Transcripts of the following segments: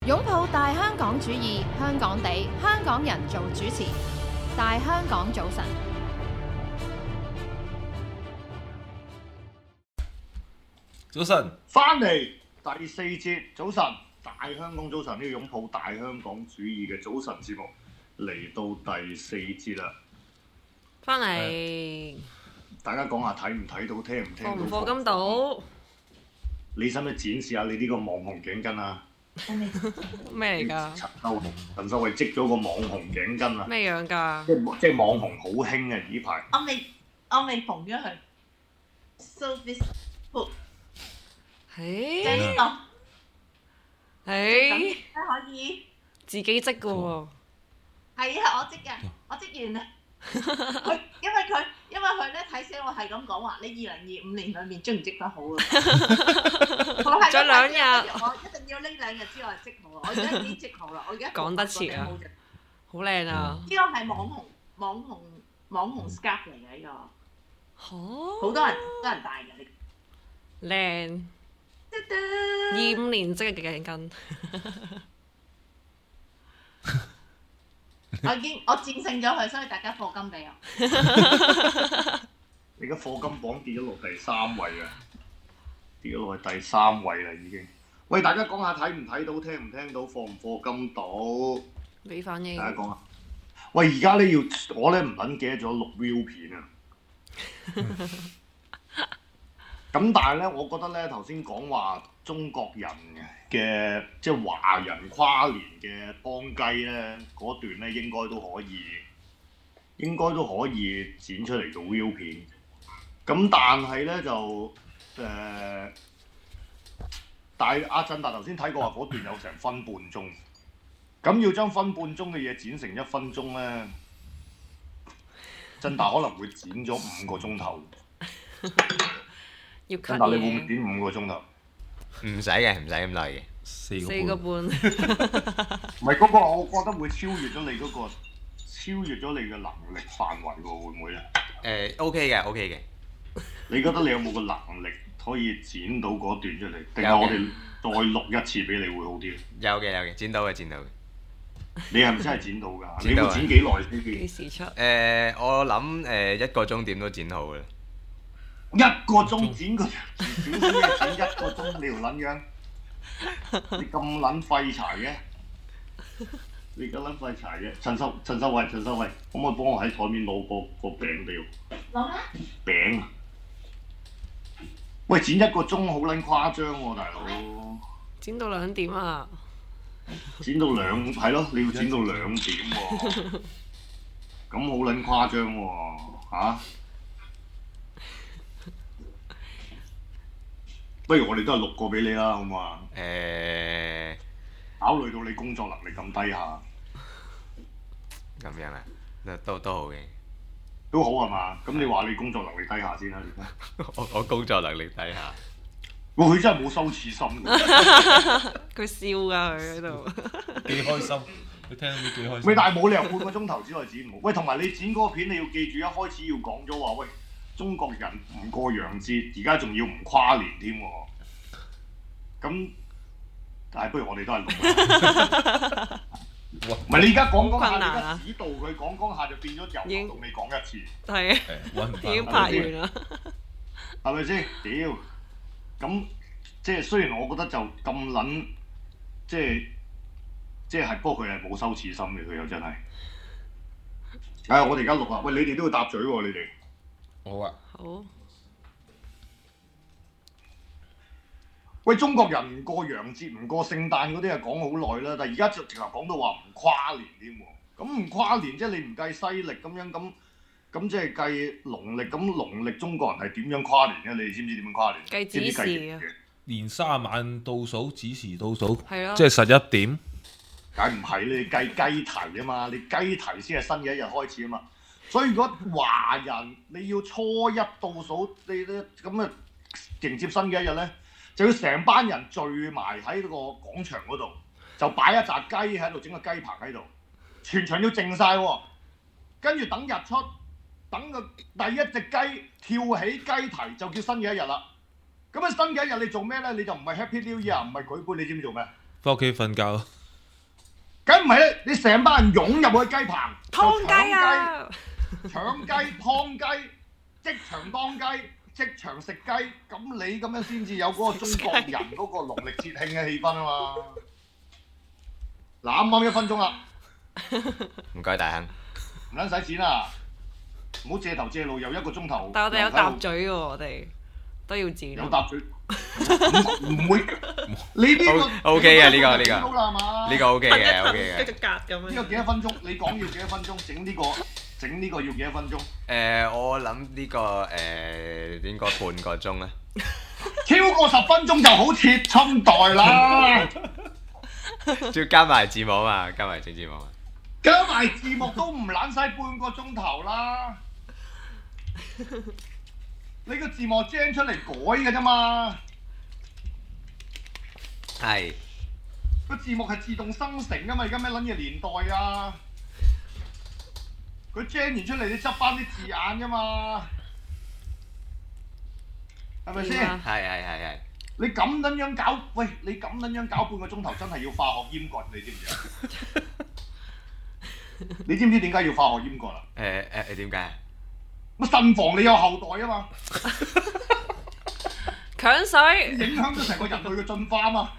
擁抱大香港主義，香港地，香港人做主持。大香港早晨， 早晨， 翻嚟第四節早晨，大香港早晨，呢個擁抱大香港主義嘅早晨節目嚟到第四節啦。 翻嚟， 大家講下睇唔睇到，聽唔聽到？ 課唔課金到？ 你使唔使展示下你呢個網紅頸巾啊？ 咩嚟㗎？ 陳秀慧織咗個網紅頸巾啊！ 咩樣㗎？ 即係網紅好興啊！呢排我未縫咗佢 ，so this book 誒咁誒， 可以自己織嘅喎。 係啊，我織嘅，我織完啦。佢因為佢咧睇死我係咁講話，你2025年裏面織唔織得好啊？我係仲有2日， 我一定要呢2日之內織好啊！我而家已經織好啦，我而家講得切啊！好靚啊！ 呢個係網紅 scarf 嚟嘅呢個，好多人戴嘅呢個。 靚。25年織嘅頸巾。 我戰勝咗佢，所以大家課金俾我。 你而家課金榜跌咗落第3位啊！跌咗落去第3位啦已經。喂，大家講下睇唔睇到，聽唔聽到，課唔課金到？ 俾反應。 大家講下。喂，而家咧我咧唔撚記得咗錄 view 片啊！咁但係咧，我覺得咧頭先講話中國人嘅即係華人跨年嘅當雞咧嗰段咧，應該都可以剪出嚟做 view 片。咁但係咧就但係阿振達頭先睇過話嗰段有成分半鐘，咁要將分半鐘嘅嘢剪成1分鐘咧，振達可能會剪咗5個鐘頭。 要 cut 但你會唔會剪5個鐘頭？ 唔使嘅，唔使咁耐嘅。 4個半。 唔係嗰個，我覺得會超越咗你嗰個，超越咗你嘅能力範圍喎，會唔會咧 ？OK 嘅，OK 嘅。 你覺得你有冇個能力可以剪到嗰段出嚟？定係我哋再錄一次俾你會好啲？ 有嘅，剪到嘅。 你係咪真係剪到㗎？ 剪到你會剪幾耐先？ 幾時出？ 我諗1個鐘點都剪好嘅啦。 1個鐘剪個短片嘅剪1個鐘，你條撚樣？你咁撚廢柴嘅？你咁撚廢柴嘅？陳秀慧，可唔可以幫我喺台面攞個餅俾我？ 攞咩？ 餅。喂，剪1個鐘好撚誇張喎，大佬！ 剪到2點啊！ 剪到係咯，你要剪到2點喎，咁好撚誇張喎嚇！不如我哋都係錄個俾你啦，好唔好啊？考慮到你工作能力咁低下， 咁樣啊，都好嘅。 都好係嘛？咁你話你工作能力低下先啦， 我工作能力低下。 哇！佢真係冇羞恥心㗎。 佢笑㗎，佢喺度。 幾開心，你聽到都幾開心。 喂，但係冇理由半個鐘頭之內剪唔好。喂，同埋你剪嗰個片，你要記住一開始要講咗話，喂，中國人唔過洋節，而家仲要唔跨年添喎。咁，但係不如我哋都係錄。唔係你而家講下，你而家指導佢講下就變咗由頭到尾講一次。 係啊，已經拍完啦。 係咪先？屌！咁即係雖然我覺得就咁撚，即係不過佢係冇羞恥心嘅，佢又真係。我哋而家錄啊！喂，你哋都要搭嘴喎，你哋。 好啊。 好。 喂，中國人唔過洋節、唔過聖誕嗰啲係講好耐啦，但係而家就直頭講到話唔跨年添喎。咁唔跨年即係你唔計西歷咁樣咁即係計農曆，咁農曆中國人係點樣跨年嘅？你哋知唔知點樣跨年？ 計子時啊！ 年卅晚倒數，子時倒數， 係咯， 即係11點。 梗唔係你計雞啼啊嘛，你雞啼先係新嘅一日開始啊嘛。所以如果華人你要初一倒數，你咧咁啊迎接新嘅一日咧，就要成班人聚埋喺個廣場嗰度，就擺一紮雞喺度，整個雞棚喺度，全場要靜晒喎。跟住等日出，等個第一隻雞跳起雞啼，就叫新嘅一日啦。咁啊新嘅一日你做咩咧？你就唔係 Happy New Year，唔係舉杯，你知唔知做咩？ 翻屋企瞓覺。 梗唔係咧，你成班人湧入去雞棚， 劏雞啊！ 搶雞、劏雞，即場當雞，即場食雞，咁你咁樣先至有嗰個中國人嗰個農曆節慶嘅氣氛啊嘛！嗱，啱啱1分鐘啦， 唔該大亨。 唔撚使錢啊！唔好借頭借路又1個鐘頭。 但係我哋有搭嘴嘅喎，我哋都要剪。 有搭嘴，唔會。你呢個 OK 嘅呢個呢個 OK 嘅 OK 嘅。 繼續夾咁樣。 呢個幾多分鐘？你講要幾多分鐘？整呢個要幾多分鐘？ 我諗呢個應該半個鐘啦。 超過10分鐘就好切春袋啦。 仲要加埋字幕嘛，加埋整字幕嘛。 加埋字幕都唔撚使半個鐘頭啦。你個字幕 gen 出嚟改嘅啫嘛。 係。 個字幕係自動生成噶嘛？而家咩撚嘢年代啊？佢 gen 完出嚟，你執翻啲字眼啫嘛，係咪先？ 係。 你咁撚樣搞，喂！你咁撚樣搞半個鐘頭，真係要化學閹割，你知唔知啊？你知唔知點解要化學閹割啊？ 點解？ 乜慎防你有後代啊嘛！ 強水影響咗成個人類嘅進化啊嘛！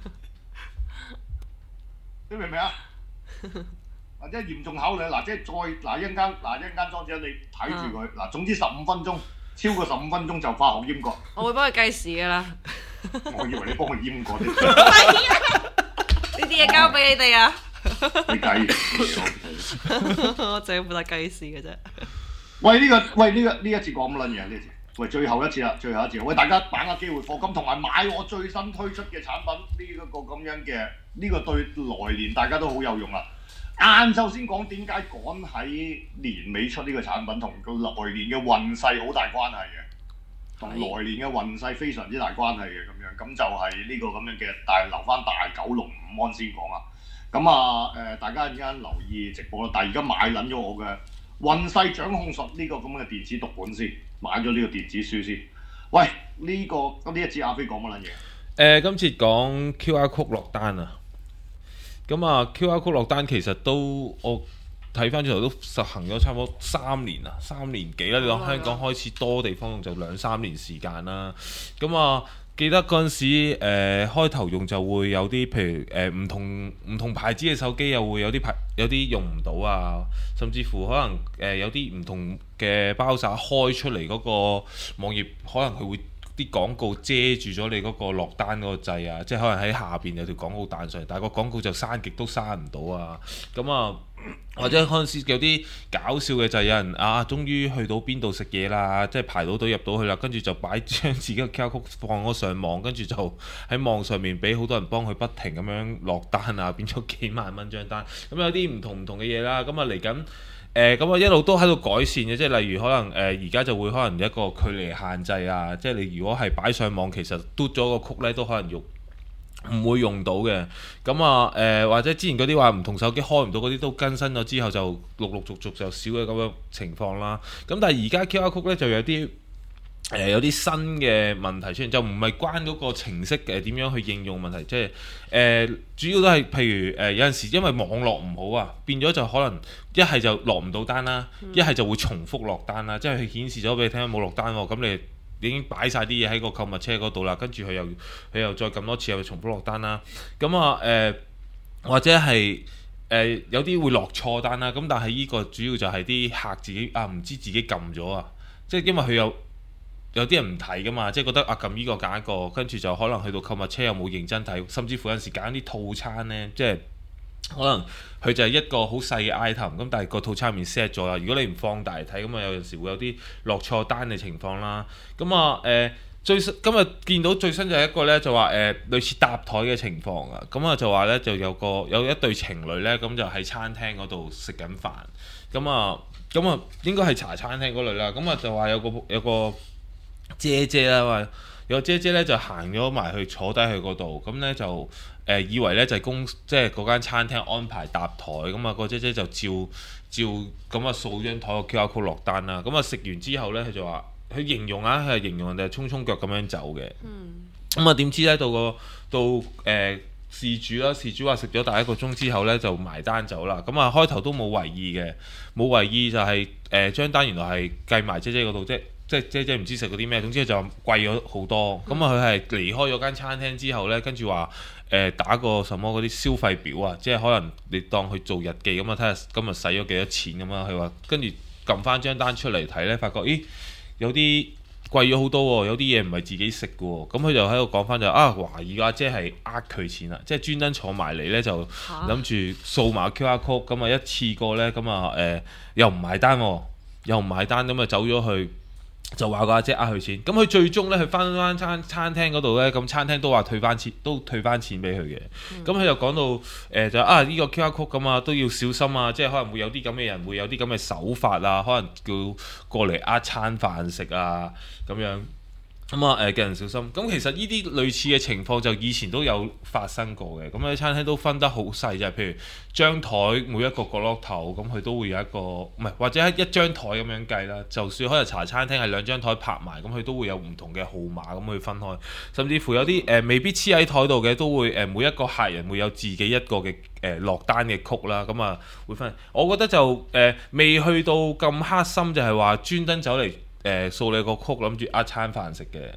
你明唔明啊？或者嚴重考慮嗱，即係再一陣間莊子你睇住佢嗱，總之15分鐘，超過15分鐘就化學閹割。 我會幫佢計時㗎啦。 我以為你幫佢閹割添。 呢啲嘢交俾你哋啊！ 你計， 我淨係負責計時嘅啫。 喂，呢一節講乜撚嘢？呢一節，喂，最後一次啦，喂，大家把握機會課金，同埋買我最新推出嘅產品，呢一個咁樣嘅，呢個對來年大家都好有用啦。晏晝先講點解趕喺年尾出呢個產品，同來年嘅運勢好大關係嘅，同來年嘅運勢非常之大關係嘅咁樣，咁就係呢個咁樣嘅，但係留翻大九龍午安先講啊。咁啊大家陣間留意直播啦。但係而家買撚咗我嘅運勢掌控術呢個咁嘅電子讀本先，買咗呢個電子書先。喂，呢一節阿飛講乜撚嘢？ 今次講 QR Code 落單啊。咁啊 QR Code 落單其實都我睇翻轉頭都實行咗差唔多3年啦，3年幾啦。你講香港開始多地方用就2-3年時間啦。咁啊記得嗰陣時開頭用就會有啲譬如唔同牌子嘅手機又會有啲用唔到啊，甚至乎可能有啲唔同嘅包裝開出嚟嗰個網頁，可能佢會啲廣告遮住咗你嗰個落單嗰個掣啊，即係可能喺下邊有條廣告彈上嚟，但係個廣告就刪極都刪唔到啊。咁啊，或者嗰陣時有啲搞笑嘅就係有人終於去到邊度食嘢啦，即係排到隊入到去啦，跟住就擺將自己嘅 QR Code 放咗上網，跟住就喺網上面俾好多人幫佢不停咁樣落單啊，變咗幾萬蚊張單。咁有啲唔同嘅嘢啦，咁啊嚟緊。咁一路都喺度改善嘅，即係例如可能而家就會可能一個距離限制啊，即係你如果係擺上網，其實嘟咗個曲咧都可能唔會用到嘅。咁啊或者之前嗰啲話唔同手機開唔到嗰啲都更新咗之後，就陸續就少嘅咁樣情況啦。咁但係而家 QR Code 咧就有啲有啲新嘅問題出現，就唔係關嗰個程式點樣去應用問題，即係主要都係譬如有陣時因為網絡唔好啊，變咗就可能一係就落唔到單啦，一係就會重複落單啦，即係佢顯示咗俾你聽冇落單喎，咁你已經擺晒啲嘢喺個購物車嗰度啦，跟住佢又再撳多次又重複落單啦，咁啊或者係有啲會落錯單啦，咁但係呢個主要就係啲客自己唔知自己撳咗啊，即係因為佢有啲人唔睇噶嘛，即係覺得撳呢個揀一個，跟住就可能去到購物車又冇認真睇，甚至乎有陣時揀啲套餐呢，即係可能佢就係一個好細嘅 item，咁但係個套餐入面 set 咗啦。如果你唔放大睇，咁啊有陣時會有啲落錯單嘅情況啦。咁啊今日見到最新就係一個呢，就話類似搭台嘅情況啊。咁啊就話呢，就有一對情侶呢，咁就喺餐廳嗰度食緊飯。咁啊應該係茶餐廳嗰類啦。咁啊就話有個姐姐啦，有個姐姐咧就行咗埋去坐低去嗰度，咁咧就以為咧就係即係嗰間餐廳安排搭台，咁啊個姐姐就照咁啊掃張台個 QR Code 落單啦，咁啊食完之後咧佢就話佢形容人哋係衝腳咁樣走嘅，咁啊點知咧到事主啦，事主話食咗大1個鐘之後呢，就埋單走啦。咁啊開頭都冇為意嘅，冇為意就係張單原來係計埋姐姐嗰度，即係姐姐唔知食嗰啲咩，總之就貴咗好多。咁啊佢係離開咗間餐廳之後呢，跟住話打個什麼嗰啲消費表啊，即係可能你當佢做日記咁啊，睇下今日使咗幾多錢咁啊。佢話跟住撳翻張單出嚟睇呢，發覺咦有啲貴咗好多喎，有啲嘢唔係自己食嘅喎，咁佢就喺度講翻就懷疑阿姐係呃佢錢啦，即係專登坐埋嚟呢，就諗住掃埋 QR code，咁啊一次過呢，咁啊又唔埋單喎，又唔埋單，咁啊走咗去。就話個阿姐呃佢錢，咁佢最終呢，佢翻餐廳嗰度呢，咁餐廳都話退翻錢俾佢嘅。咁佢就講到就呢個 QR code 咁啊都要小心啊，即係可能會有啲咁嘅人會有啲咁嘅手法啊，可能叫過嚟呃餐飯食啊咁樣。咁啊嘅人小心。咁其實呢啲類似嘅情況就以前都有發生過嘅。咁喺餐廳都分得好細，就係譬如張台每一個角落頭，咁佢都會有一個唔係或者一張台咁樣計啦。就算可能茶餐廳係2張台拍埋，咁佢都會有唔同嘅號碼咁去分開。甚至乎有啲未必黐喺台度嘅，都會每一個客人會有自己一個嘅落單嘅曲啦。咁啊會分。我覺得就未去到咁黑心，就係話專登走嚟。掃你個曲，諗住呃餐飯食嘅。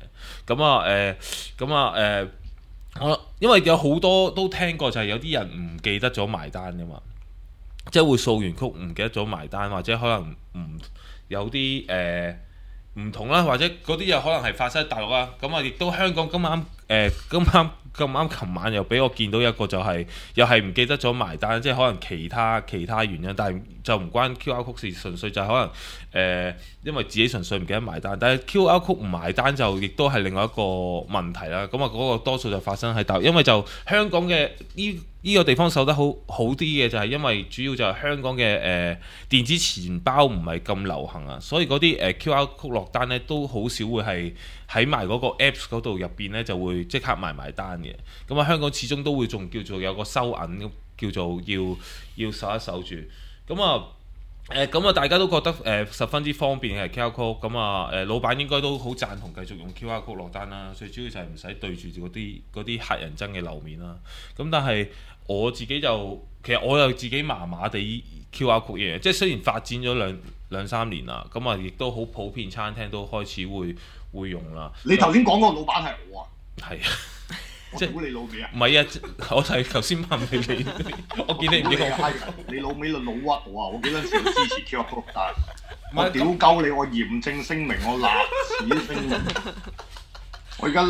我因為有好多都聽過，就係有啲人唔記得咗埋單噶嘛，即係會掃完曲唔記得咗埋單，或者可能有啲唔同啦，或者嗰啲又可能係發生喺大陸啦。咁啊，亦都香港咁啱琴晚又俾我見到一個就係又係唔記得咗埋單，即係可能其他原因，但係就唔關 QR code 事，純粹就係可能因為自己純粹唔記得埋單。但係 QR code 唔埋單就亦都係另外一個問題啦。咁啊嗰個多數就發生喺大陸，因為就香港嘅呢個地方守得好啲嘅，就係因為主要就係香港嘅電子錢包唔係咁流行啊，所以嗰啲QR code 落單咧都好少會係喺埋嗰個 Apps 嗰度入邊咧就會即刻埋單嘅。咁啊香港始終都會仲叫做有個收銀，叫做要守一守住。咁啊大家都覺得十分之方便嘅 QR code。咁老闆應該都好贊同繼續用 QR code 落單啦。最主要就係唔使對住嗰啲客人憎嘅樓面啦。咁但係我自己其實我又自己麻麻地 QR code 嘢，即係雖然發展咗兩三年啦，咁啊亦都好普遍，餐廳都開始會用啦。 你頭先講嗰個老闆係我啊？ 係啊。 即係估你老味啊？ 唔係啊，我就係頭先問你，我見你唔知講。 你老味就老屈我啊！我幾多時支持 QR code，但係我屌鳩你，我嚴正聲明，我立此聲明，我而家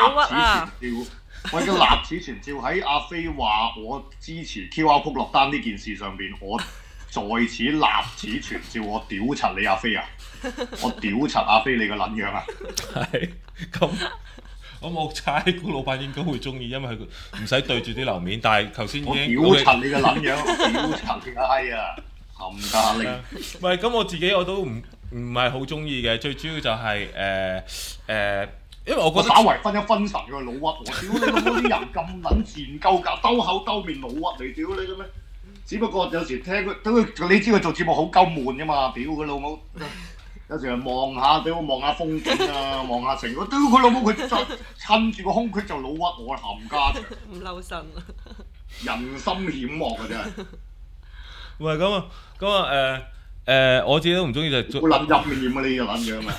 立此存照喺阿飛話我支持 QR code 落單呢件事上邊，我在此立此存照，我屌柒你阿飛啊！我屌柒阿飛你個撚樣啊！ 係咁。我冇猜，個老闆應該會中意，因為佢唔使對住啲樓面。但係頭先已經我屌柒你個撚樣，我屌柒你個閪啊！冚家拎。 唔係咁，我自己我都唔係好中意嘅。最主要就係因為我覺得稍為分一分神個老屈，我屌你老母啲人咁撚賤鳩㗎，兜口兜面老屈嚟屌你嘅咩？只不過有時聽佢，你知佢做節目好鳩悶㗎嘛？屌佢老母！有時望下風景啊，望下成個，屌佢老母佢趁住個空隙就老屈我冚家長， 唔嬲身啊！ 人心險惡啊真係。 唔係咁啊我自己都唔中意就係好撚入面啊你個撚樣啊！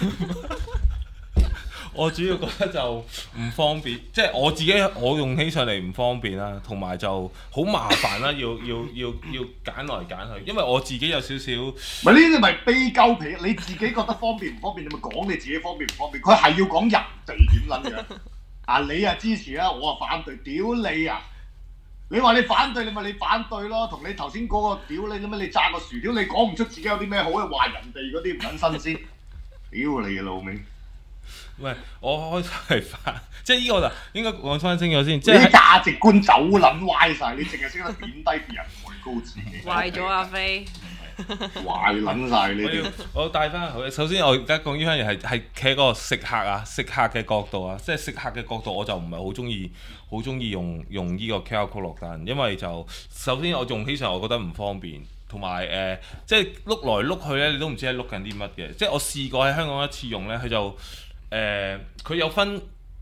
我主要覺得就唔方便，即係我用起上嚟唔方便啦，同埋就好麻煩啦，要揀來揀去，因為我自己有少少。 咪呢啲咪悲鳩皮，你自己覺得方便唔方便，你咪講你自己方便唔方便。佢係要講人哋點撚樣啊？你啊支持啊，我啊反對，屌你啊！你話你反對，你咪你反對咯，同你頭先嗰個屌你咁樣，你炸個薯條，你講唔出自己有啲咩好嘅，話人哋嗰啲唔撚新鮮，屌你嘅老味！ 喂，我開頭係反，即係呢個就應該講翻清楚先。即係啲價值觀走撚歪晒，你淨係識得貶低別人，抬高自己。 壞咗阿飛， 壞撚晒呢啲。 我帶翻去，首先我而家講呢樣嘢係企喺個食客嘅角度啊，即係食客嘅角度，我就唔係好中意用呢個 QR code 落單，因為就首先我用起上我覺得唔方便。同埋即係碌來碌去咧，你都唔知係碌緊啲乜嘅。即係我試過喺香港一次用咧，佢就佢有分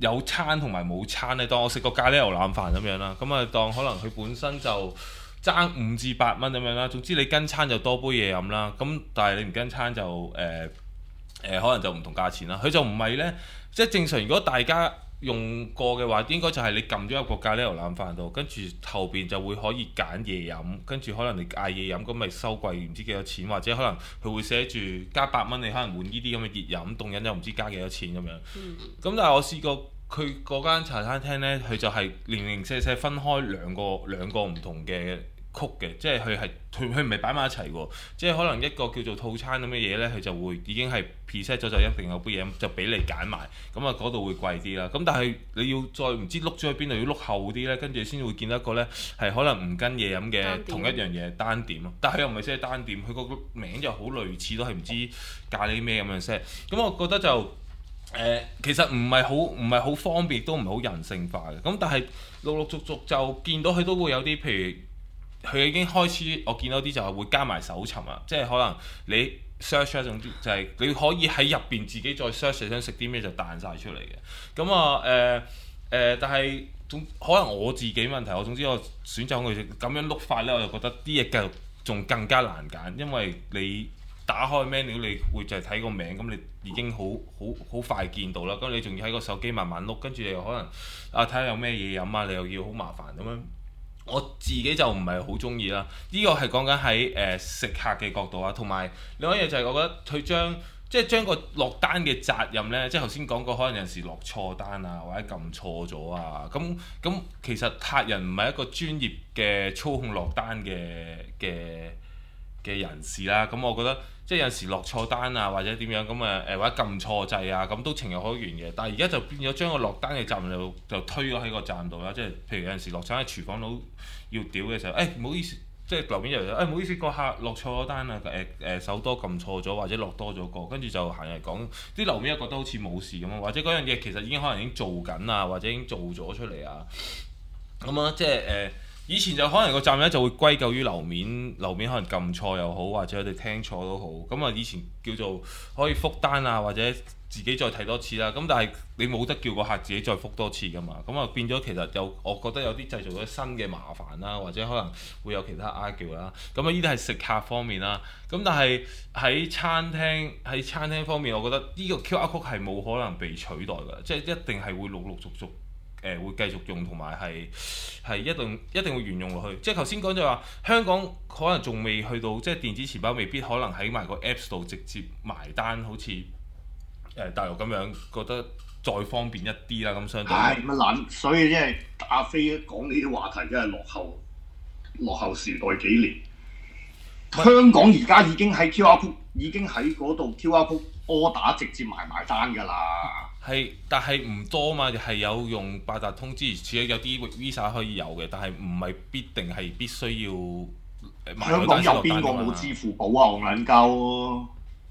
有餐同埋冇餐咧，當我食個咖喱牛腩飯咁樣啦，咁啊當可能佢本身就爭5至8蚊咁樣啦。總之你跟餐就多杯嘢飲啦，咁但係你唔跟餐就可能就唔同價錢啦。佢就唔係呢，即係正常。如果大家用過嘅話，應該就係你撳咗入個咖喱牛腩飯度，跟住後邊就會可以揀嘢飲，跟住可能你嗌嘢飲咁咪收貴唔知幾多錢，或者可能佢會寫住加8蚊，你可能換呢啲咁嘅熱飲，凍飲又唔知加幾多錢咁樣。咁但係我試過佢嗰間茶餐廳呢，佢就係零零舍舍分開兩個唔同嘅曲嘅，即係佢唔係擺埋一齊喎，即係可能一個叫做套餐咁嘅嘢呢，佢就會已經係 preset 咗，就一定有杯嘢就俾你揀埋，咁啊嗰度會貴啲啦。咁但係你要再唔知碌咗去邊度，要碌後啲呢，跟住先會見到一個呢係可能唔跟嘢飲嘅同一樣嘢單點咯。但係又唔係真係單點，佢個名就好類似，都係唔知咖喱咩咁樣 set。咁我覺得就其實唔係好方便，都唔係好人性化嘅。咁但係陸續就見到佢都會有啲譬如。佢已經開始，我見到啲就係會加埋搜尋啊，即係可能你 search 一種就係你可以喺入邊自己再 search 你想食啲咩就彈晒出嚟嘅。咁但係可能我自己問題，總之我選擇佢咁樣碌法呢，我就覺得啲嘢繼續仲更加難揀，因為你打開 menu 你會就係睇個名，咁你已經好快見到啦。咁你仲要喺個手機慢慢碌，跟住你又可能睇下有咩嘢飲啊，你又要好麻煩咁樣。我自己就唔係好中意啦，呢個係講緊喺食客嘅角度啊，同埋另外一樣就係我覺得佢將個落單嘅責任呢，即係頭先講過，可能有時落錯單啊，或者撳錯咗啊，咁其實客人唔係一個專業嘅操控落單嘅人士啦，咁我覺得即係有時落錯單啊，或者點樣咁或者撳錯掣啊，咁都情有可原嘅。但係而家就變咗將個落單嘅責任就推咗喺個站度啦，即係譬如有陣時落餐喺廚房佬要屌嘅時候，唔好意思，即係樓面又唔好意思，個客落錯咗單啊，手多撳錯咗或者落多咗個，跟住就行嚟講，啲樓面又覺得好似冇事咁啊，或者嗰樣嘢其實已經可能已經做緊啊，或者已經做咗出嚟啊，咁啊即係以前就可能個站咧就會歸咎於樓面可能撳錯又好，或者佢哋聽錯都好。咁啊以前叫做可以覆單啊，或者自己再睇多次啦。咁但係你冇得叫個客自己再覆多次噶嘛。咁啊變咗其實我覺得有啲製造咗新嘅麻煩啦，或者可能會有其他 argue 啦。咁啊呢啲係食客方面啦。咁但係喺餐廳方面，我覺得呢個 QR code 係冇可能被取代㗎，即係一定係會陸續會繼續用，同埋係一定會沿用落去。即係頭先講就話香港可能仲未去到，即係電子錢包未必可能喺埋個 Apps 度直接埋單，好似大陸咁樣，覺得再方便一啲啦。咁相對係乜撚？所以即係阿飛講呢啲話題，真係落後時代幾年。香港而家已經喺 QR code 已經喺嗰度 QR code order 直接埋單㗎啦。 係，但係唔多嘛，係有用八達通之餘，似有啲 Visa 可以有嘅，但係唔係必須要買香港有邊個冇支付寶啊？戇撚鳩！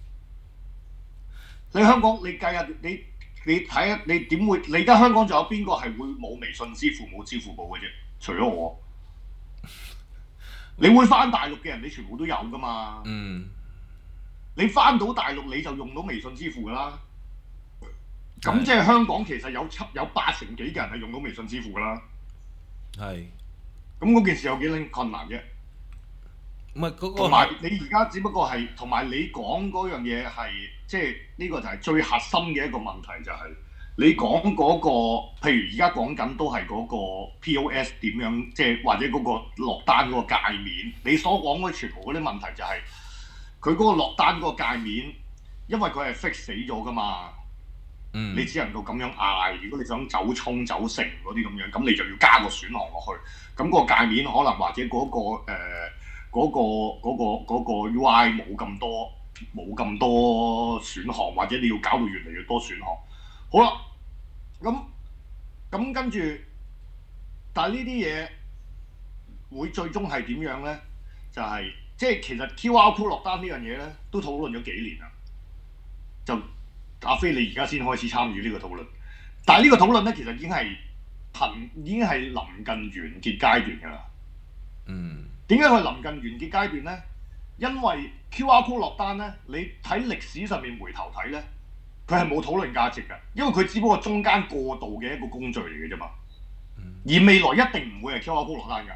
你香港你計下，你睇下你點會？你而家香港仲有邊個係會冇微信支付冇支付寶嘅啫？除咗我，你會翻大陸嘅人，你全部都有㗎嘛？ 嗯。 你翻到大陸你就用到微信支付㗎啦。咁即係香港其實有80幾嘅人係用到微信支付㗎啦。 係。 咁嗰件事有幾撚困難啫？ 唔係嗰個。 同埋你而家只不過係同埋你講嗰樣嘢係，即係呢個就係最核心嘅一個問題，就係你講嗰個，譬如而家講緊都係嗰個 POS 點樣，即係或者嗰個落單嗰個界面，你所講嗰全部嗰啲問題就係佢嗰個落單嗰個界面，因為佢係 fix 死咗㗎嘛。你只能夠咁樣嗌，如果你想走沖走成嗰啲咁樣，咁你就要加個選項落去。咁個界面可能或者嗰個 UI 冇咁多選項，或者你要搞到越嚟越多選項。好啦，咁跟住，但係呢啲嘢會最終係點樣咧？就係即係其實 QR code 落單呢樣嘢咧，都討論咗幾年啦，就。阿飛，你而家先開始參與呢個討論，但係呢個討論咧，其實已經係臨近完結階段㗎啦。點解佢臨近完結階段咧？因為 QR code 落單咧，你睇歷史上面回頭睇咧， 佢係冇討論價值㗎，因為佢只不過中間過渡嘅一個工序嚟嘅啫嘛。而未來一定唔會係 QR code 落單㗎。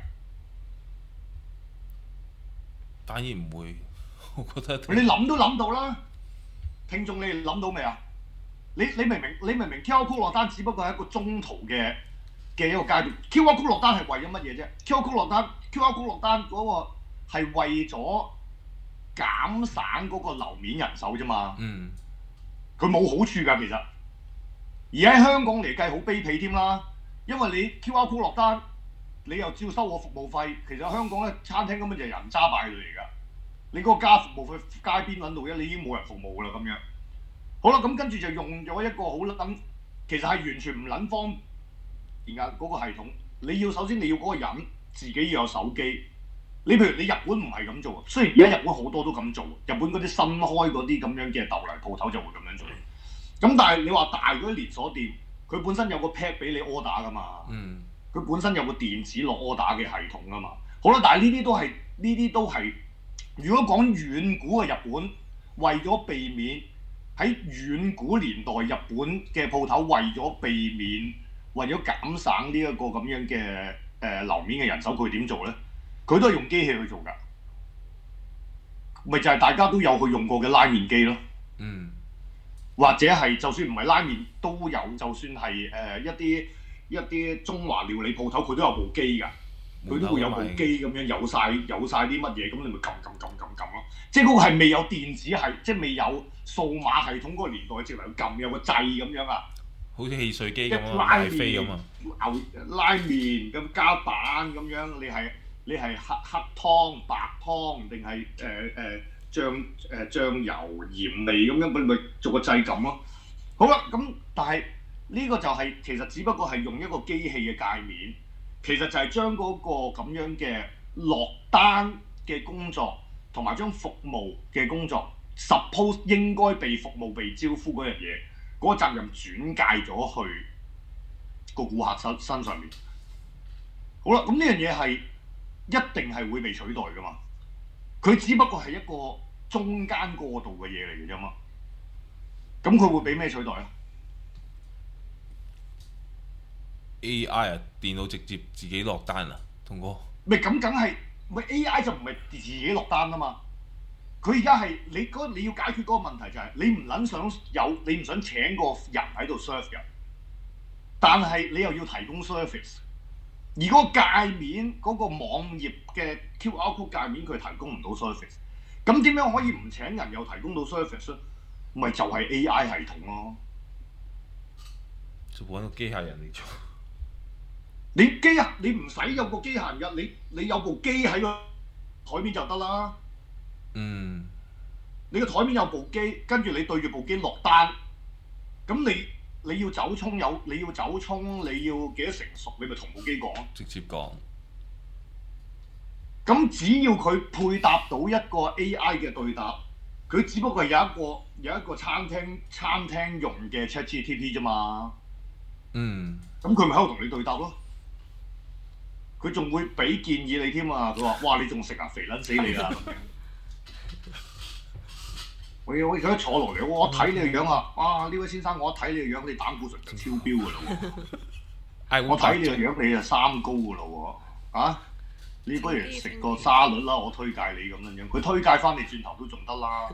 當然唔會，我覺得你諗都諗到啦，聽眾你哋諗到未啊？你明唔明 QR code 落單只不過係一個中途嘅一個階段。QR code 落單係為咗乜嘢啫？QR code 落單嗰個係為咗減省嗰個樓面人手啫嘛。佢冇好處㗎其實，而喺香港嚟計好卑鄙添啦，因為你 QR code 落單，你又照收我服務費。其實香港咧餐廳根本就係人渣敗類嚟㗎。你嗰個加服務費街邊撚度啫，你已經冇人服務㗎啦咁樣。好啦，咁跟住就用咗一個好撚，其實係完全唔撚方便㗎嗰個系統。你要首先你要嗰個人自己要有手機。你譬如你日本唔係咁做，雖然而家日本好多都咁做，日本嗰啲新開嗰啲咁樣嘅豆泥鋪頭就會咁樣做。咁但係你話大嗰啲連鎖店，佢本身有個 pad 俾你 order 㗎嘛。佢本身有個電子落 order 嘅系統㗎嘛。好啦，但係呢啲都係，如果講遠古嘅日本，為咗避免喺遠古年代日本嘅鋪頭為咗減省呢一個咁樣嘅樓面嘅人手，佢點做咧？佢都係用機器去做㗎，咪就係大家都有去用過嘅拉麵機咯。或者係就算唔係拉麵都有，就算係一啲中華料理鋪頭，佢都有部機㗎，佢都會有部機咁樣有晒啲乜嘢，咁你咪撳咯。即係嗰個係未有電子系，即係未有數碼系統嗰個年代，直頭撳有個掣咁樣啊， 好似汽水機咁啊，買飛咁啊， 拉麵咁加蛋咁樣，你係黑湯、白湯定係醬油、鹽味咁樣，佢咪做個掣撳咯。好啦，咁但係呢個就係其實只不過係用一個機器嘅界面，其實就係將嗰個咁樣嘅落單嘅工作同埋將服務嘅工作 suppose 應該被服務被招呼嗰樣嘢，嗰個責任轉介咗去個顧客身上面。好啦，咁呢樣嘢係一定係會被取代㗎嘛。佢只不過係一個中間過渡嘅嘢嚟嘅啫嘛。咁佢會俾咩取代啊 ？AI 啊，電腦直接自己落單啊，同哥。 咪咁梗係，咪 AI 就唔係自己落單啊嘛。佢而家係你要解決嗰個問題就係你唔想請個人喺度 serve 人，但係你又要提供 service。而嗰個界面嗰個網頁嘅 QR code 界面佢提供唔到 service， 咁點樣可以唔請人又提供到 service 咧？咪就係 AI 系統咯。 就揾個機械人嚟做。 你唔使有個機械人㗎，你有部機喺個台面就得啦。你個台面有部機，跟住你對住部機落單，咁你要走沖，你要幾多成熟，你咪同部機講。 直接講。 咁只要佢配搭到一個 AI 嘅對答，佢只不過係有一個餐廳用嘅 ChatGPT 啫嘛。咁佢咪喺度同你對答咯。佢仲會俾建議你添啊！佢話：哇，你仲食啊，肥撚死你啦！咁樣。我而家坐落嚟，我睇你個樣啊！啊，呢位先生，我一睇你個樣，你膽固醇就超標㗎啦喎！我睇你個樣，你就三高㗎啦喎！啊，你不如食個沙律啦，我推介你咁樣樣。佢推介翻你轉頭都仲得啦。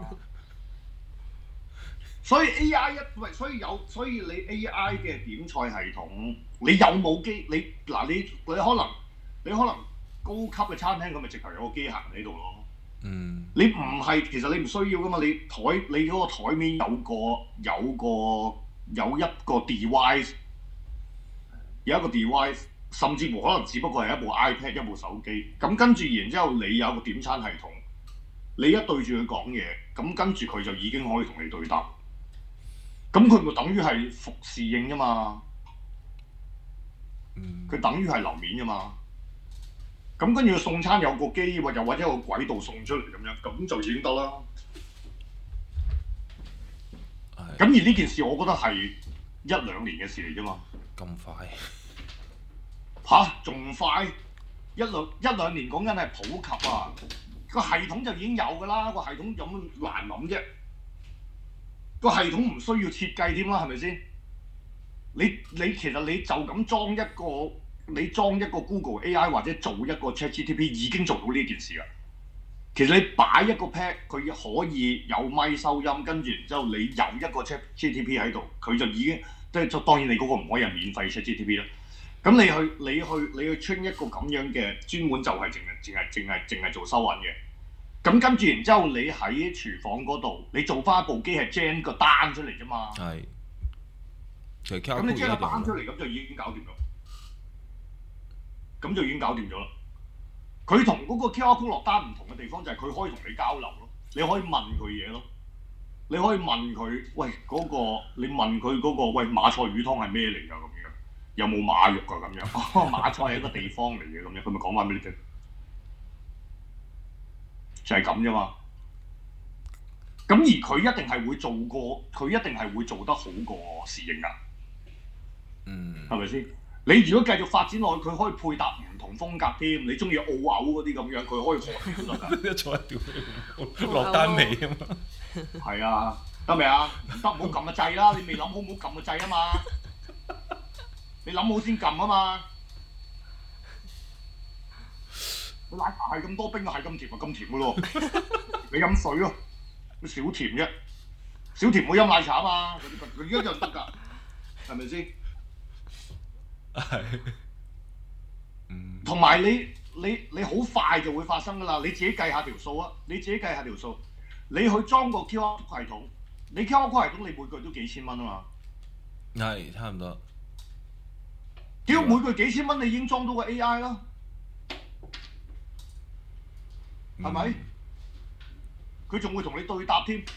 所以 AI 所以你 AI 嘅點菜系統，你有冇機？你可能高級嘅餐廳，佢咪直頭有個機械人喺度咯。你唔係，其實你唔需要噶嘛。你嗰個台面有一個 device， 甚至乎可能只不過係一部 iPad 一部手機。咁跟住然之後，你有個點餐系統，你一對住佢講嘢，咁跟住佢就已經可以同你對答。咁佢咪等於係服侍應啫嘛。佢等於係樓面啫嘛。咁跟住送餐有個機，或者有個軌道送出嚟咁樣，咁就已經得啦。咁而呢件事，我覺得係1-2年嘅事嚟啫嘛。 咁快？ 嚇，仲快？一兩年講緊係普及啊！個系統就已經有㗎啦，個系統有乜難諗啫？ 個系統唔需要設計添啦，係咪先？你其實你就咁裝一個 Google AI 或者做一個 ChatGPT 已經做到呢件事啦。其實你擺一個 pad，佢可以有咪收音，跟住然之後你有一個 ChatGPT 喺度，佢就已經當然你嗰個唔可以係免費 ChatGPT 啦。咁你去 train 一個咁樣嘅專門就係淨係做收銀嘅。咁跟住然之後你喺廚房嗰度，你做翻一部機係 gen 個單出嚟啫嘛。 係。 咁你 gen 個單出嚟，咁就已經搞掂咗。咁就已經搞掂咗啦。佢同嗰個 QR code 落單唔同嘅地方就係佢可以同你交流咯，你可以問佢嘢咯，你可以問佢喂你問佢喂馬賽魚湯係咩嚟㗎咁樣，有冇馬肉㗎咁樣？馬賽係一個地方嚟嘅咁樣，佢咪講翻俾你聽，就係咁啫嘛。咁而佢一定係會做得好過侍應㗎，係咪先？你如果繼續發展落去，佢可以配搭唔同風格添。你中意澳牛嗰啲咁樣，佢可以學都得㗎。一坐一條落單尾啊嘛。係啊，得未啊？唔得，唔好撳個掣啦！你未諗好，唔好撳個掣啊嘛。你諗好先撳啊嘛。個奶茶係咁多冰啊，係咁甜啊，咁甜㗎咯。你飲水咯，少甜啫。少甜冇飲奶茶啊嘛，佢一樣得㗎，係咪先？係，同埋你好快就會發生㗎啦！你自己計下條數啊！你去裝個 QR 系統，你 QR 系統你每個月都幾千蚊啊嘛。 係，差唔多。 屌，每個月幾千蚊，你已經裝到個 AI 啦，係咪？佢仲會同你對答添。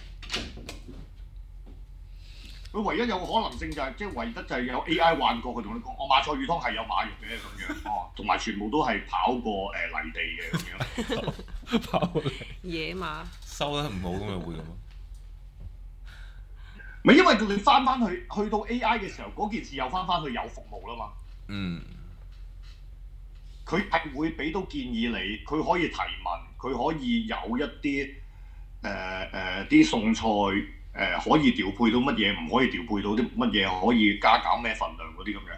佢唯一有個可能性就係，唯一就係有 AI 幻覺，佢同你講，馬賽魚湯係有馬肉嘅咁樣，同埋全部都係跑過泥地嘅咁樣， 跑過野馬收得唔好咁就會咁咯。 咪因為你翻去到 AI 嘅時候，嗰件事又翻去有服務啦嘛。佢係會俾到建議你，佢可以提問，佢可以有一啲啲餸菜。可以調配到乜嘢，唔可以調配到啲乜嘢，可以加減咩份量嗰啲咁樣。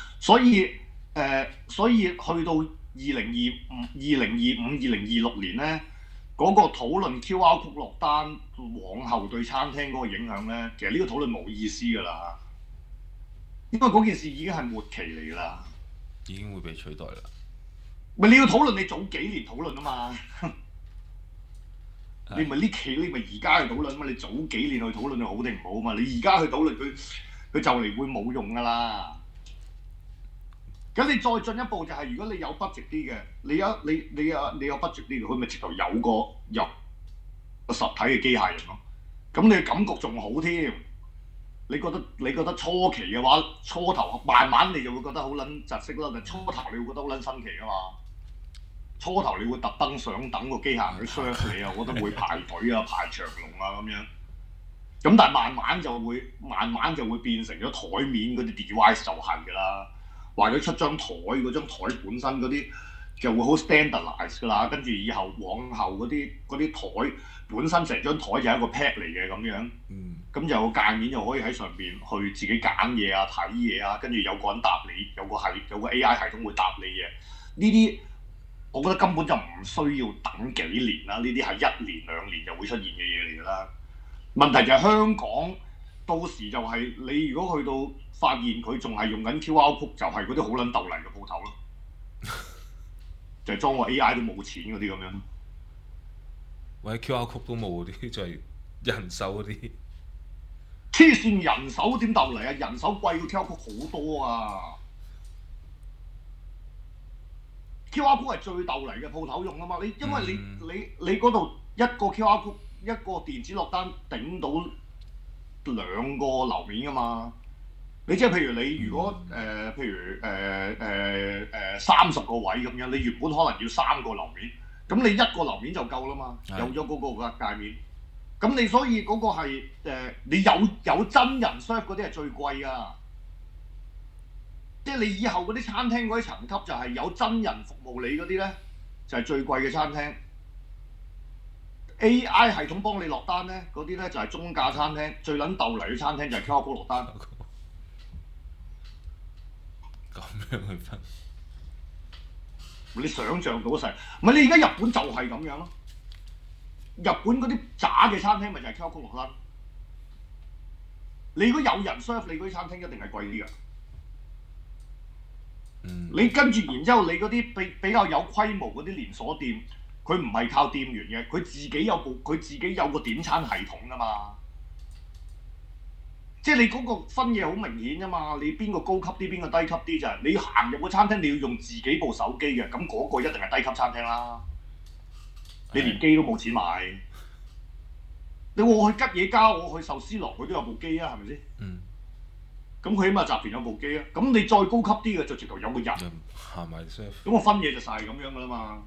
所以去到2025、2026年咧，嗰個討論 QR code 落單往後對餐廳嗰個影響咧，其實呢個討論冇意思㗎啦，因為嗰件事已經係末期嚟㗎啦， 已經會被取代啦。 咪你要討論，你早幾年討論啊嘛。你咪呢期，你咪而家去討論嘛？你早幾年去討論佢好定唔好嘛？你而家去討論佢就嚟會冇用㗎啦。咁你再進一步就係，如果你有 budget 啲嘅，你有 budget 啲嘅，佢咪直頭有個實體嘅機械人咯。咁你嘅感覺仲好添。你覺得初期嘅話，初頭慢慢你就會覺得好撚窒息啦。但初頭你會覺得好撚新奇㗎嘛。初頭你會特登想等個機械人去 serve 你啊，我覺得會排隊啊、排長龍啊咁樣。咁但係慢慢就會變成咗台面嗰啲 device 就係㗎啦。或者出張台，嗰張台本身嗰啲就會好 standardize 㗎啦。跟住以後往後嗰啲台本身成張台就係一個 pad 嚟嘅咁樣。咁就有個界面就可以喺上邊去自己揀嘢啊、睇嘢啊，跟住有個人答你，有個 AI 系統會答你嘅。呢啲我覺得根本就唔需要等幾年啦，呢啲係1年2年就會出現嘅嘢嚟㗎啦。問題就係香港到時就係你如果去到發現佢仲係用緊 QR code，就係嗰啲好撚鬥嚟嘅鋪頭咯，就係裝個 AI 都冇錢嗰啲咁樣。 或者 QR code 都冇嗰啲，就係人手嗰啲。 黐線，人手點鬥嚟啊？人手貴過 QR code 好多啊！QR code 係最鬥嚟嘅鋪頭用啊嘛，因為你嗰度一個 QR code 一個電子落單頂到2個樓面噶嘛，你即係譬如你如果譬如30個位咁樣，你原本可能要3個樓面，咁你1個樓面就夠啦嘛，有咗嗰個界面，咁你所以嗰個係你有真人 serve 嗰啲係最貴噶。即係你以後嗰啲餐廳嗰啲層級就係有真人服務你嗰啲咧，就係最貴嘅餐廳。 AI 系統幫你落單咧，嗰啲咧就係中價餐廳，最撚鬥嚟嘅餐廳就係 QR code 落單。 咁樣去分， 你想像到勢，唔係你而家日本就係咁樣咯。日本嗰啲渣嘅餐廳咪就係 QR code 落單。你如果有人 serve 你嗰啲餐廳，一定係貴啲㗎。你跟住然之後，你嗰啲比較有規模嗰啲連鎖店，佢唔係靠店員嘅，佢自己有個點餐系統㗎嘛。即係你嗰個分野好明顯㗎嘛，你邊個高級啲，邊個低級啲就係你行入個餐廳，你要用自己部手機嘅，咁嗰個一定係低級餐廳啦。你連機都冇錢買，你我去吉野家，我去壽司郎，佢都有部機啊，係咪先？咁佢起碼集團有部機啊，咁你再高級啲嘅就直頭有個人行埋 serve。 咁個分野就曬咁樣㗎啦嘛。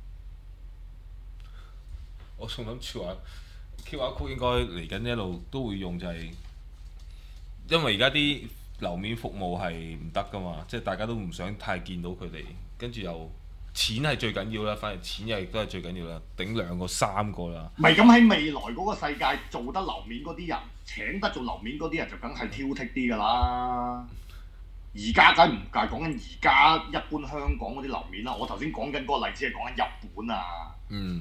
我仲諗住話 QR code 應該嚟緊一路都會用，就係因為而家啲樓面服務係唔得㗎嘛，即係大家都唔想太見到佢哋，跟住又錢係最緊要啦，反而錢亦都係最緊要啦，頂2個3個啦。 唔係咁喺未來嗰個世界做得樓面嗰啲人，請得做樓面嗰啲人就梗係挑剔啲㗎啦。而家梗唔係講緊而家一般香港嗰啲樓面啦，我頭先講緊嗰個例子係講緊日本啊。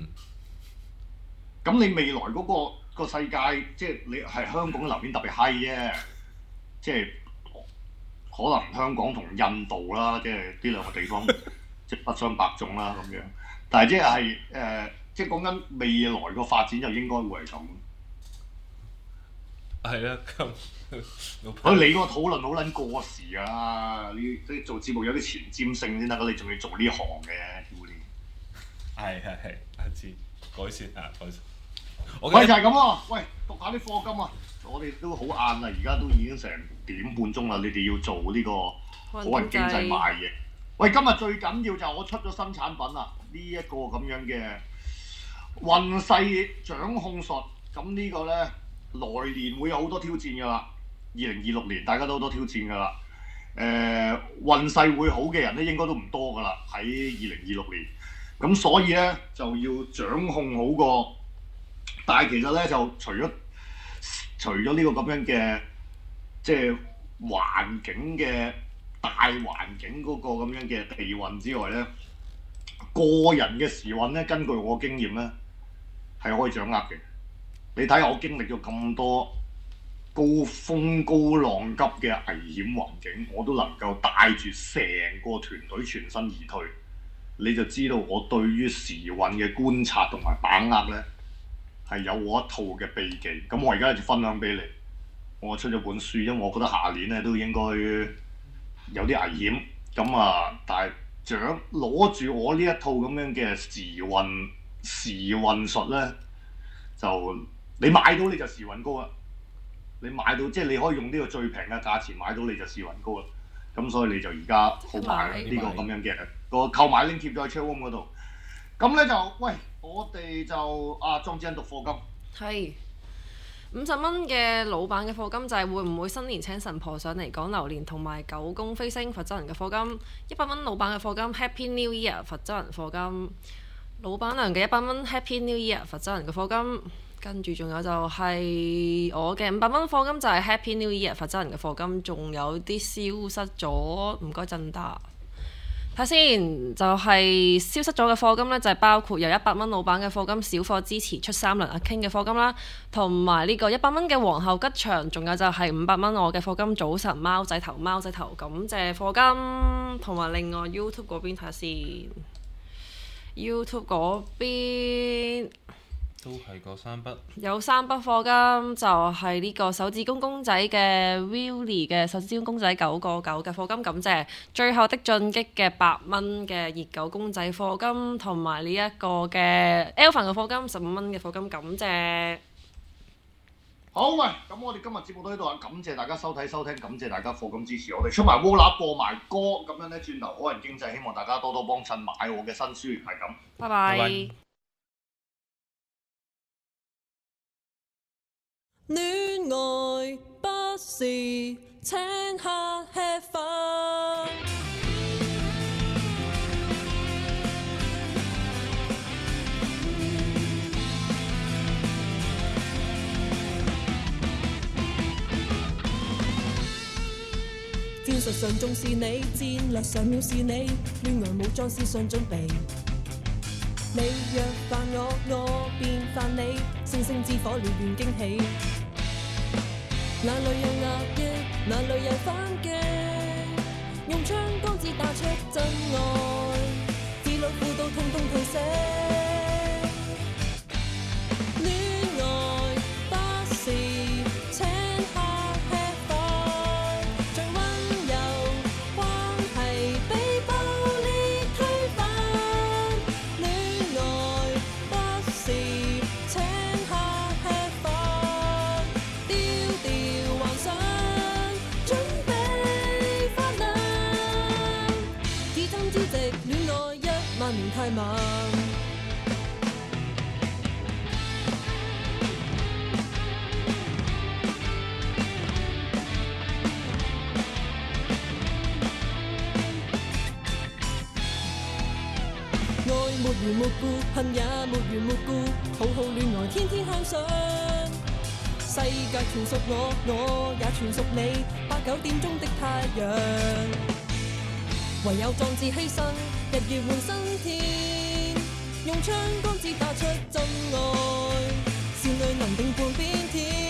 咁你未來嗰個世界，即係你係香港嘅樓面特別閪啫，即係可能香港同印度啦，即係呢兩個地方即係不相伯仲啦咁樣。但係即係講緊未來個發展就應該會係咁。 係啦，咁你個討論好撚過時啊！你做節目有啲前瞻性先得，你仲要做呢行嘅，屌你！ 係，阿知改善啊，改善。 喂，就係咁喎！喂，讀下啲課金啊！我哋都好晏啦，而家都已經成點半鐘啦，你哋要做呢個可能經濟賣嘢。喂，今日最緊要就係我出咗新產品啦，呢一個咁樣嘅運勢掌控術。咁呢個咧來年會有好多挑戰㗎啦。2026年大家都好多挑戰㗎啦。運勢會好嘅人咧應該都唔多㗎啦，喺2026年。咁所以咧就要掌控好個。但係其實咧就除咗呢個咁樣嘅即係環境嘅大環境嗰個咁樣嘅地運之外咧，個人嘅時運咧，根據我經驗咧係可以掌握嘅。你睇下我經歷咗咁多高風高浪急嘅危險環境，我都能夠帶住成個團隊全身而退，你就知道我對於時運嘅觀察同埋把握咧。係有我一套嘅秘技，咁我而家就分享俾你。我出咗本書，因為我覺得下年咧都應該有啲危險。咁啊，但係攞住我呢一套咁樣嘅時運術咧，就你買到你就時運高啦。你買到即係你可以用呢個最平嘅價錢買到你就時運高啦。咁所以你就而家好買呢個咁樣嘅個購買 link 貼咗喺 chatroom 嗰度。咁咧就喂。我哋就莊子欣讀課金係50蚊嘅老闆嘅課金就係會唔會新年請神婆上嚟講流年同埋九宮飛星佛州人嘅課金，100蚊老闆嘅課金 Happy New Year 佛州人課金，老闆娘嘅100蚊 Happy New Year 佛州人嘅課金，跟住仲有就係我嘅500蚊課金就係 Happy New Year 佛州人嘅課金，仲有啲消失咗，唔該震達。睇先，就係消失咗嘅課金呢，就係包括有100蚊老闆嘅課金，小課支持出3輪阿 King 嘅課金啦，同埋呢個100蚊嘅皇后吉祥，仲有就係500蚊我嘅課金，早晨貓仔頭，感謝課金，同埋另外 YouTube 嗰邊睇下先 ，YouTube 嗰邊。 都係個3筆， 有3筆課金，就係呢個手指公仔嘅 Willie 嘅手指公仔9.9嘅課金，感謝最後的進擊嘅8蚊嘅熱狗公仔課金，同埋呢一個嘅 Elvin 嘅課金15蚊嘅課金，感謝。 好喂，咁我哋今日節目到呢度啊，感謝大家收聽，感謝大家課金支持我哋，出埋窩拿播埋歌，咁樣咧轉頭好人經濟，希望大家多多幫襯買我嘅新書，係咁， 拜拜。 戀愛不是請客吃飯， 術上重視你，戰略上藐視你，戀愛武裝思想準備。你若犯我，我便犯你，星星之火燎原驚喜。哪裏有壓抑，哪裏有反擊，用槍桿子打出真愛，字裏輔導通通退色。戀愛不是請客吃飯，最溫柔關係被暴力推翻。戀愛不是請客吃飯，丟掉幻想，準備發亮。至真至直，戀愛1萬年太慢。愛沒緣沒故，恨也沒緣沒故，好好戀愛天天向上。世界全屬我，我也全屬你，8、9點鐘的太陽。唯有壯志犧牲，日月換新天，用槍桿子打出真愛，少女能定半邊天。